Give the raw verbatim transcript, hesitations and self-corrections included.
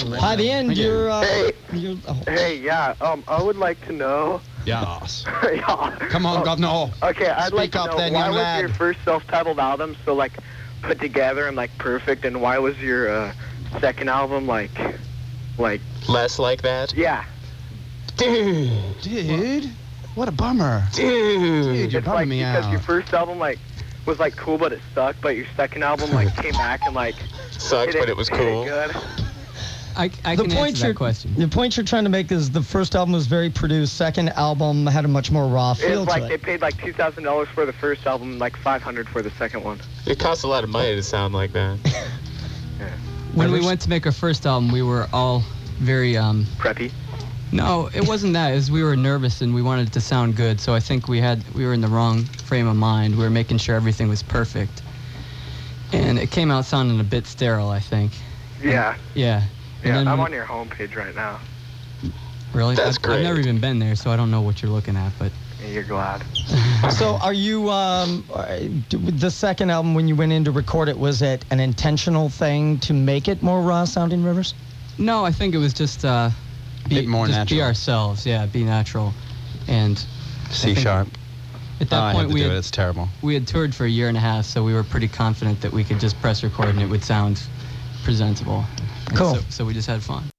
By the end, you're. Uh, Hey. you're oh. Hey, yeah. Um, I would like to know. Yes. yeah. Come on, Oh, governor. Okay, I'd Speak like to up know then, why young was lad. your first self-titled album so like put together and like perfect, and why was your uh, second album like, like Less like that? yeah? Dude. Dude, what a bummer. Dude. Dude, you're It's bumming like me because out. your first album like was like cool, but it sucked. But your second album like came back and like Sucked, hit but it was hit cool. good. I, I The can point answer you're that question. the point you're trying to make is the first album was very produced. Second album had a much more raw It feel was to like it. they paid like two thousand dollars for the first album, like five hundred for the second one. It costs a lot of money to sound like that. When we went to make our first album, we were all very um, Preppy. No, it wasn't that. It was we were nervous and we wanted it to sound good. So I think we had we were in the wrong frame of mind. We were making sure everything was perfect, and it came out sounding a bit sterile, I think. Yeah. Yeah. And Yeah, then I'm we- on your homepage right now. Really? That's I've, great. I've never even been there, so I don't know what you're looking at. But And you're glad. So are you, um, uh, d- the second album, when you went in to record it, was it an intentional thing to make it more raw sounding, Rivers? no, I think it was just uh, be Bit more just natural. be ourselves. Yeah, be natural, and C think- sharp. at that oh, I point had to we do had it. It's terrible. we had toured for a year and a half, so we were pretty confident that we could just press record and it would sound presentable. And Cool. So, so we just had fun.